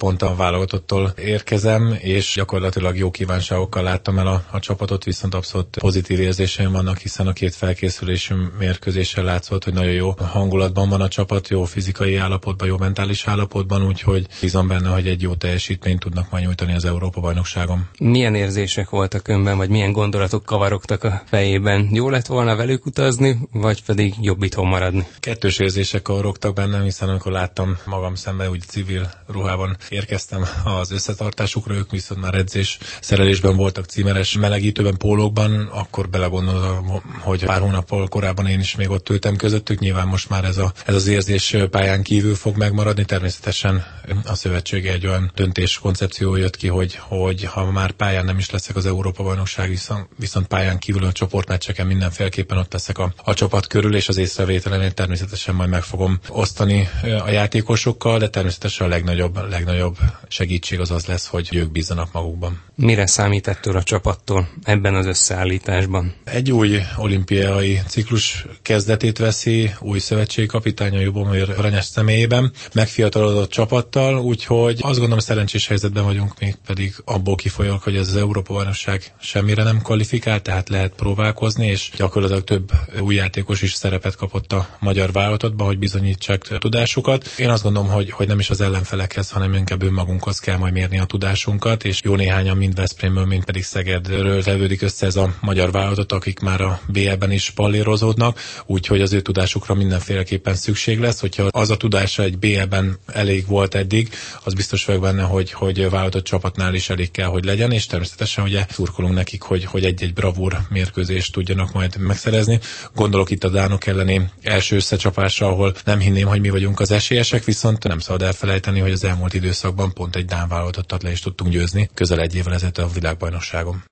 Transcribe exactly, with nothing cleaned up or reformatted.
pont a válogatottól érkezem, és gyakorlatilag jó kívánságokkal láttam el a, a csapatot, viszont abszolút pozitív érzéseim vannak, hiszen a két felkészülési mérkőzéssel látszott, hogy nagyon jó hangulatban van a csapat, jó fizikai állapotban, jó mentális állapotban, úgyhogy bízom benne, hogy egy jó teljesítményt tudnak majd nyújtani az Európa-bajnokságon. Milyen érzések voltak önben, vagy milyen gondolatok kavarogtak a fejében? Jó lett volna velük utazni, vagy pedig jobb itthon maradni? Kettős érzések kavarogtak bennem, hiszen amikor láttam magam szemben, úgy civil ruhában érkeztem az összetartásukra, ők viszont már edzés szerelésben voltak, címeres melegítőben, pólókban, akkor belegondoltam, hogy pár hónappal korábban én is még ott ültem közöttük. Nyilván most már ez, a, ez az érzés pályán kívül fog megmaradni. Természetesen a szövetsége egy olyan döntés koncepció jött ki, hogy, hogy ha már pályán nem is leszek az Európa-bajnokság, viszont, viszont pályán kívül a csoportmeccseken mindenféleképpen ott leszek a, a csapat körül, és az észrevételen természetesen majd meg fogom osztani a játékosokkal, de természetesen a legnagyobb, legnagyobb segítség az az lesz, hogy ők bízzanak magukban. Mire számít ettől a csapattól ebben az összeállításban? Egy új olimpiai ciklus kezdetét veszi, új szövetségkapitánya Ljubomér Hranyás személyében, megfiatalodott csapattal, úgyhogy azt gondolom, szerencsés helyzetben vagyunk, még pedig abból kifolyólag, hogy ez az Európa-bajnokság semmire nem kvalifikál, tehát lehet próbálkozni, és gyakorlatilag több új játékos is szerepet kapott a magyar válogatottban, hogy bizonyítsák tudásukat. Én azt gondolom, hogy, hogy nem is az ellenfelekhez, hanem inkább önmagunkhoz kell majd mérni a tudásunkat, és jó néhányan mind Veszprémből, mind pedig Szegedről tevődik össze ez a magyar válogatott, akik már a bé el-ben is pallérozódnak, úgyhogy az ő tudásukra mindenféleképpen szükség lesz. Hogyha az a tudása egy bé el-ben elég volt eddig, az biztos vagyok benne, hogy, hogy válogatott csapatnál is elég kell, hogy legyen, és természetesen ugye szurkolunk nekik, hogy, hogy egy-egy bravúr mérkőzést tudjanak majd megszerezni. Gondolok itt a dánok elleni első összecsapásra, ahol nem hinném, hogy mi vagyunk az esélyesek, viszont nem szabad elfelejteni, hogy az elmúlt időszakban pont egy dán válogatottat le is tudtunk győzni közel egy évvel ezelőtt a világbajnokságon.